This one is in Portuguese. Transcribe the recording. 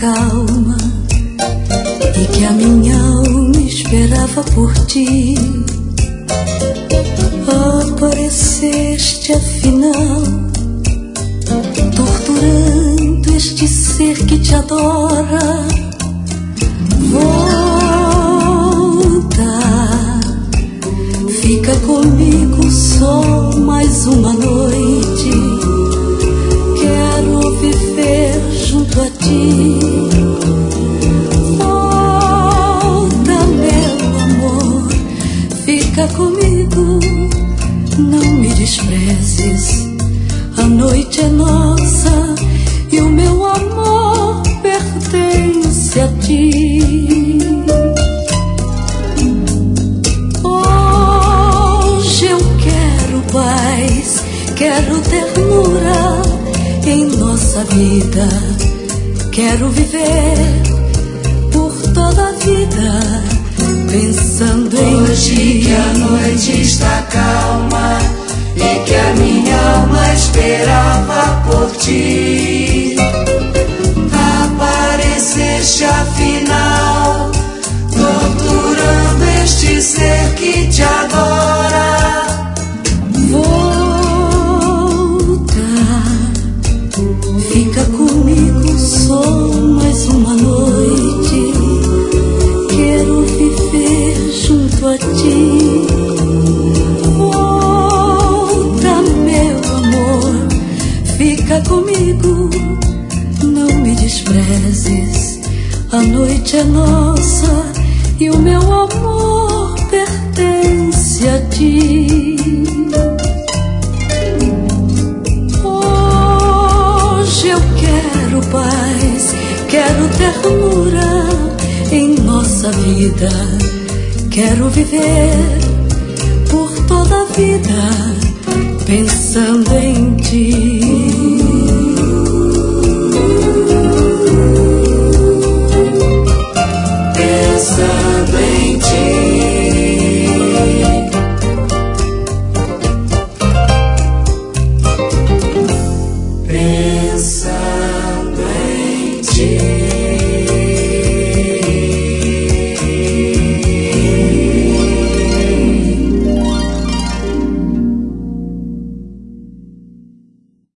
calma e que a minha alma esperava por ti. Apareceste afinal, torturando este ser que te adora. Volta, fica comigo só mais uma noite. Quero viver junto a ti. Volta, meu amor, fica comigo, não me desprezes. A noite é nossa e o meu amor pertence a ti. Hoje eu quero paz, quero ternura em nossa vida. Quero viver por toda a vida pensando em hoje ti. Que a noite está calma e que a minha alma esperava por ti. Apareceste afinal, torturando este ser que te adora. Volta, fica comigo só mais uma noite. Quero viver junto a ti. Volta, meu amor, fica comigo, não me desprezes. A noite é nossa e o meu amor pertence a ti. Hoje eu quero paz, quero ternura em nossa vida. Quero viver por toda a vida pensando em ti.